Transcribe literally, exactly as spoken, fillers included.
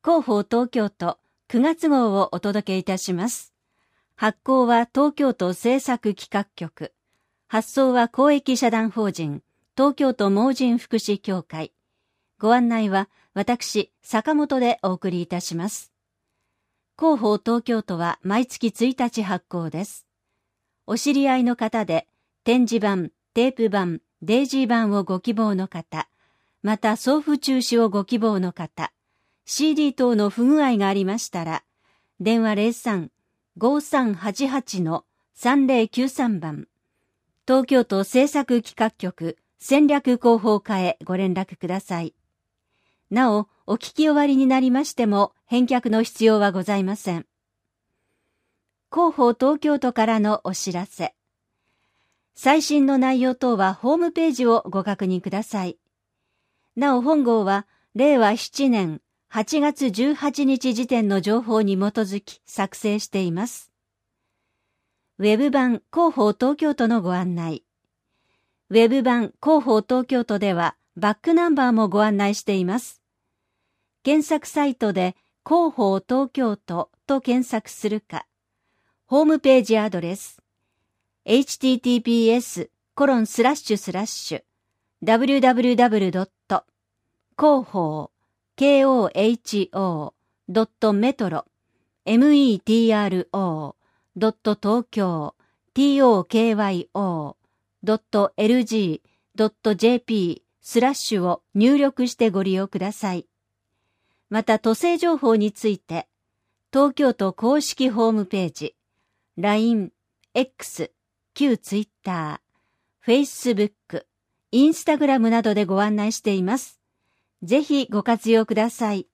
広報東京都くがつ号をお届けいたします。発行は東京都政策企画局。発送は公益社団法人東京都盲人福祉協会。ご案内は私、坂本でお送りいたします。広報東京都は毎月ついたち発行です。お知り合いの方で展示版、テープ版、デイジー版をご希望の方、また送付中止をご希望の方、シーディー 等の不具合がありましたら、電話 ゼロさん ごさんはちはち さんぜろきゅうさん 番、東京都政策企画局戦略広報課へご連絡ください。なお、お聞き終わりになりましても返却の必要はございません。広報東京都からのお知らせ。最新の内容等はホームページをご確認ください。なお本号はれいわななねんはちがつじゅうはちにち時点の情報に基づき作成しています。ウェブ版広報東京都のご案内。ウェブ版広報東京都ではバックナンバーもご案内しています。検索サイトで広報東京都と検索するか、ホームページアドレス、エイチティーティーピーエスコロンスラッシュスラッシュダブリューダブリューダブリュードット広報 ケーオーエイチオー ドットメトロ メトロ ドット東京 トーキョー ドットエルジー ドットジェーピー スラッシュを入力してご利用ください。また都政情報について東京都公式ホームページ、ライン、X、旧ツイッター、フェイスブック、インスタグラムなどでご案内しています。ぜひご活用ください。